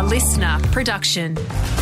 listener production.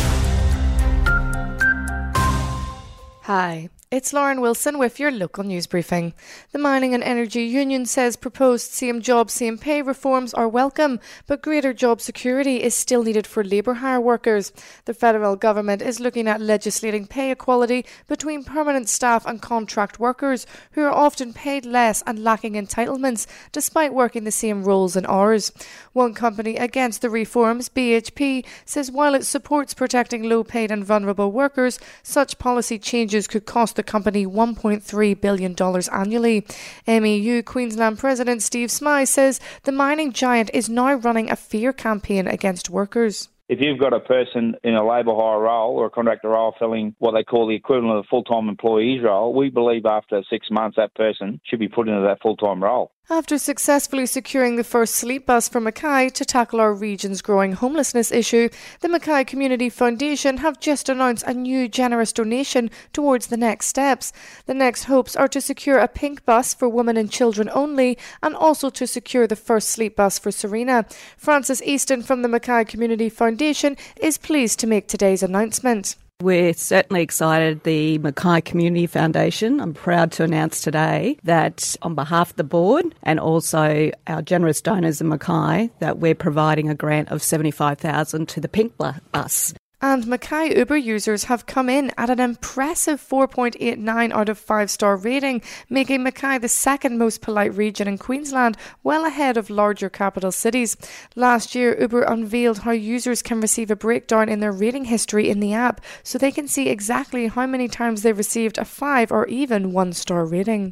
Hi, it's Lauren Wilson with your local news briefing. The Mining and Energy Union says proposed same job, same pay reforms are welcome, but greater job security is still needed for labour hire workers. The federal government is looking at legislating pay equality between permanent staff and contract workers, who are often paid less and lacking entitlements despite working the same roles and hours. One company against the reforms, BHP, says while it supports protecting low-paid and vulnerable workers, such policy changes could cost the company $1.3 billion annually. MEU Queensland President Steve Smyth says the mining giant is now running a fear campaign against workers. If you've got a person in a labour hire role or a contractor role filling what they call the equivalent of a full-time employee's role, we believe after 6 months that person should be put into that full-time role. After successfully securing the first sleep bus for Mackay to tackle our region's growing homelessness issue, the Mackay Community Foundation have just announced a new generous donation towards the next steps. The next hopes are to secure a pink bus for women and children only, and also to secure the first sleep bus for Serena. Francis Easton from the Mackay Community Foundation is pleased to make today's announcement. We're certainly excited, the Mackay Community Foundation. I'm proud to announce today that on behalf of the board and also our generous donors in Mackay, that we're providing a grant of $75,000 to the Pink Bus. And Mackay Uber users have come in at an impressive 4.89 out of 5-star rating, making Mackay the second most polite region in Queensland, well ahead of larger capital cities. Last year, Uber unveiled how users can receive a breakdown in their rating history in the app, so they can see exactly how many times they received a 5 or even 1-star rating.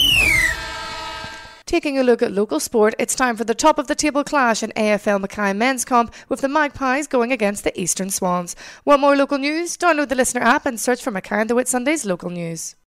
Taking a look at local sport, it's time for the top of the table clash in AFL Mackay Men's Comp, with the Magpies going against the Eastern Swans. Want more local news? Download the Listener app and search for Mackay and the Whitsundays local news.